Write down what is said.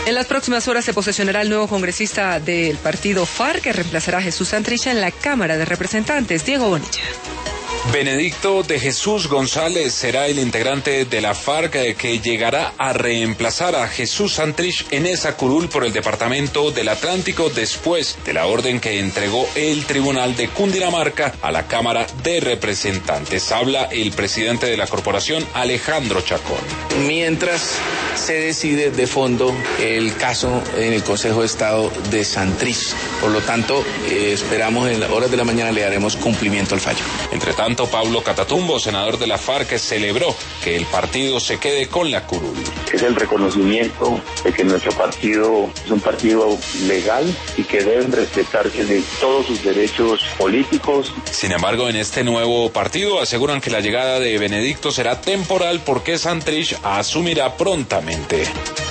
En las próximas horas se posesionará el nuevo congresista del partido FARC que reemplazará a Jesús Santrich en la Cámara de Representantes. Diego Bonilla. Benedicto de Jesús González será el integrante de la FARC que llegará a reemplazar a Jesús Santrich en esa curul por el departamento del Atlántico después de la orden que entregó el Tribunal de Cundinamarca a la Cámara de Representantes. Habla el presidente de la corporación, Alejandro Chacón. Mientras se decide de fondo el caso en el Consejo de Estado de Santrich. Por lo tanto, esperamos en las horas de la mañana le daremos cumplimiento al fallo. Entre tanto, Pablo Catatumbo, senador de la FARC, celebró que el partido se quede con la curul. Es el reconocimiento de que nuestro partido es un partido legal y que deben respetarse de todos sus derechos políticos. Sin embargo, en este nuevo partido aseguran que la llegada de Benedicto será temporal porque Santrich asumirá prontamente.